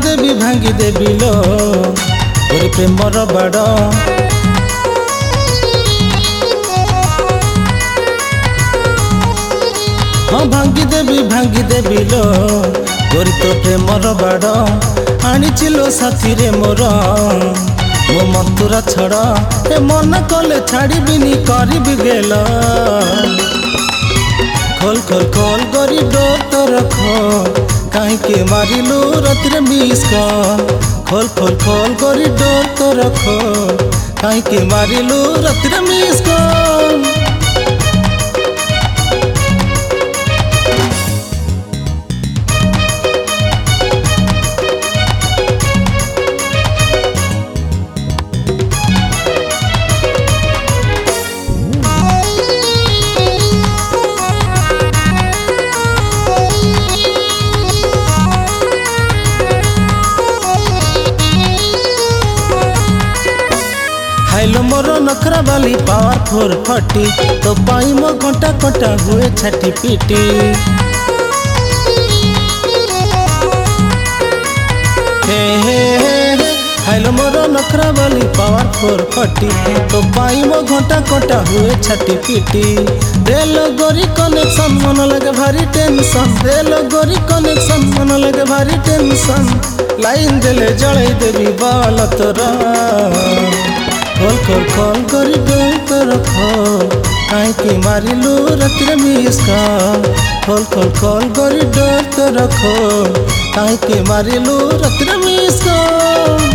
भांगी देवी लो गोरी प्रेमर बाड़। हाँ भांगी देवी लो गोरी तो प्रेमर बाड़। आनीचिलो साथी रे मोर मो मंतुरा छड़ ए मन कले छाड़बीनी करबी गेल। खोल खोल खोल गरी डोर तो रख कहीं मारिलु रात मिस कॉल। खोल खोल खोल गरी डोर तो रख कहीं मारिलु रात मिस कॉल। हाइलो मोर नखरा बाली पावर 440 तो पाई मो घंटा घंटा हुए छाटी पीटी। हे हे हे हाइलो मोर नखरा बाली पावर 440 तो पाई मो घंटा घंटा हुए छाटी पीटी। देलो गोरी कनेक्शन मन लगे भारी टेंशन। देलो गोरी कनेक्शन मन लगे भारी टेंशन। लाइन देले जड़ई देवी बाल तोरा। खोल खोल खोल गरी डोर तो रख कहीं मारिलु रात मिस कॉल। खोल खोल खोल गरी डोर तो रख कहीं मारिलु रात मिस कॉल।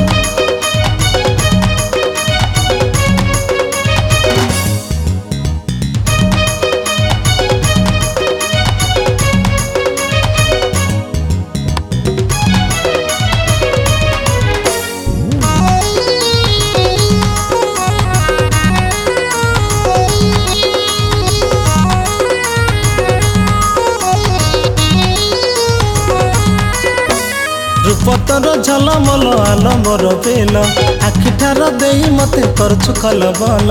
रूपतर झलमल आलमर बेल आखिठार दे मते करछु कलबल।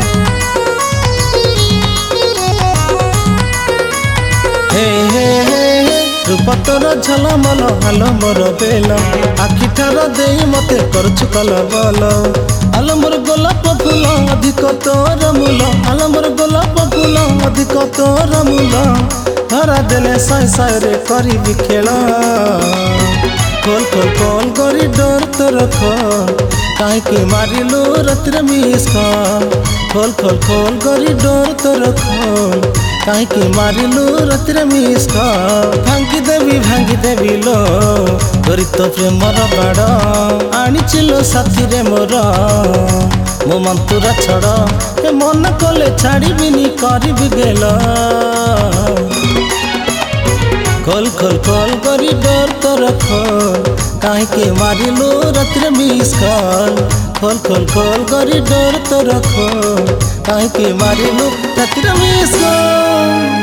हे हे हे रूपतर झलमल आलमर बेल आखिठार दे मते करछु कलबल। आलमर गोलाप फूल अधिक तोर मूल। आलमर गोलाप फूल अधिक तोर मूल। धरा देले साई साई रे करी खेल। खोल खोल खोल गरी डोर तो रख कहीं मारिलु रात मिस कॉल। खोल खोल खोल गरी डोर तो रख कहीं मारिलु रात मिस कॉल। भांगी देवी लो गोरी तो प्रेमर बाड़। आनीचिलो साथी रे मोर मो मंतुरा छड़ ए मन कले छाड़बीनी करबी गेल। खोल खोल खोल गरी डोर तो रख कहीं मारिलु रात मिस कॉल। खोल खोल खोल गरी डोर तो रख कहीं मारिलु रात मिस कॉल।